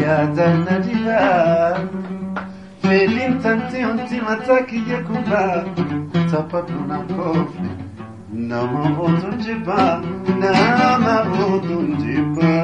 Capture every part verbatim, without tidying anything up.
Nadia, feeling tanti unti mataki yakuba, tapatuna kofi, nama odunjiba, nama odunjiba.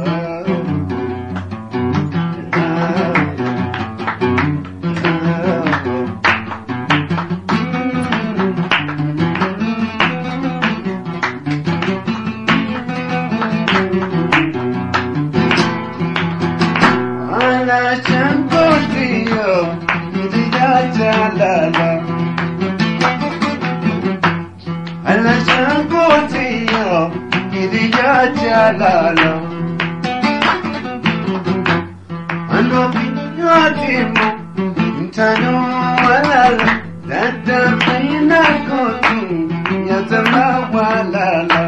Jalala, ando binyadimo, intano walala, dada fina kotu, yatama walala,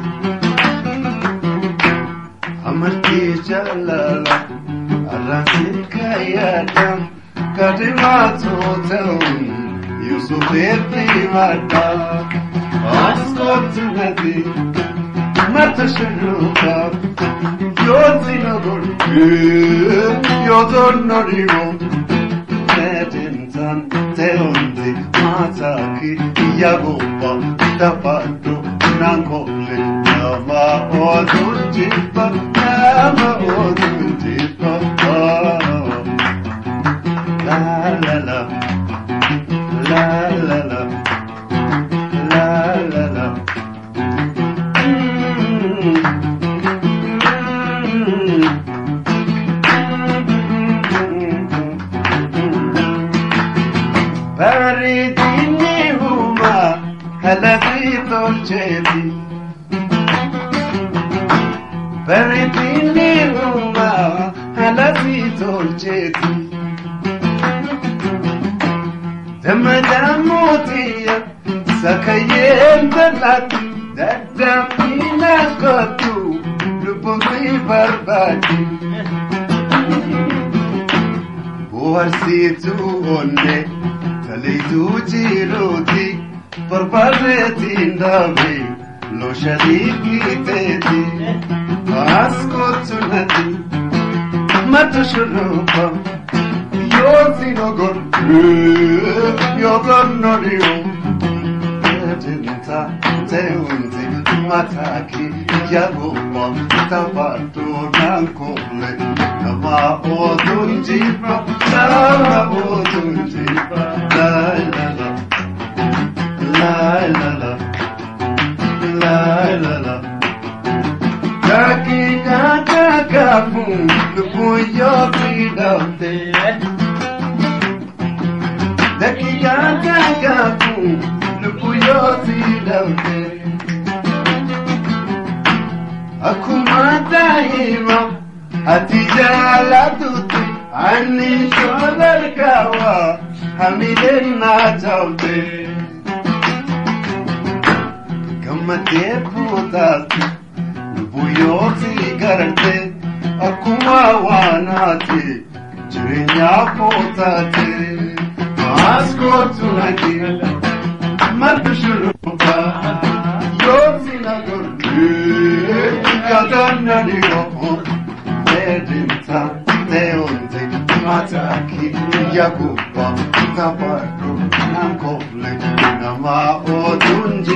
amarti jalala, arasil kayata, kadima totawi, Yusuf eti mata, askotu nadi. Matasharuka, Yotinagor, Yotornorigo, Medintan, Teondi, Mataki, Yagopa, Tapato, Nankole, Nama Odunjipa, Nama Odunjipa, La la la, La la la, La la la. Paridini huma halati dolceti, Paridini huma halati dolceti, Damadamutia sakayen dalati, Dadamina kotu lupungi barbati, Buharsitu onne. Kalidu jiroti, parpareti ndavi, lo shadiki teti, askotu nadi, matushurupa, yozinogor, yogonorio, edinta, teunti, mataki, yagupa, tapato, nankole, nama odunjipa, nama odunjipa. La la la, la la la, la la la. Kaki kaka kapu, lupuyo pidante. Kaki kaka kapu, lupuyo pidante. Aku matahima, atijala tuti, ani sholar kawa. Hamidin najaute, gamate putati, buyoti garante, akuma wanati, jrinya putati, asko tunati, matushurupa, yoti nagurti, kadanariyo, edinta, teonte, mataki, yakupa. Tapato, Nankole, Nama Odunji.